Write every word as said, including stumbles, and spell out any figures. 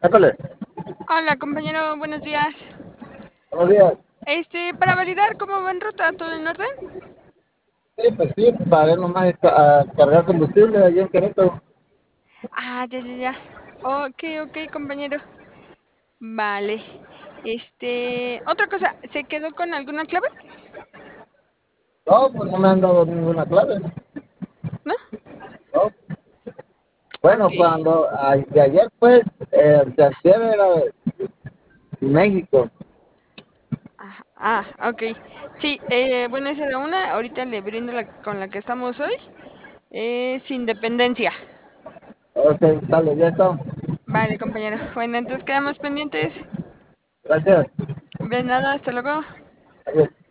Épale, Hola, compañero, buenos días. buenos días. Este, para validar cómo va en ruta, ¿todo en orden? Sí, pues sí, paré nomás a cargar combustible allí en Querétaro. Ah, ya, ya, ya. Ok, ok, compañero. Vale. Este, otra cosa, ¿se quedó con alguna clave? No, pues no me han dado ninguna clave. ¿No? No. Ok. Bueno, cuando a- de ayer, pues, eh, de antier era de México. Ajá. Ah, ok. Sí, eh, bueno, esa era una. Ahorita le brindo la con la que estamos hoy. Es Independencia. Ok, sale, ya está. Vale, compañero. Bueno, entonces quedamos pendientes. Gracias. De nada, hasta luego. Adiós.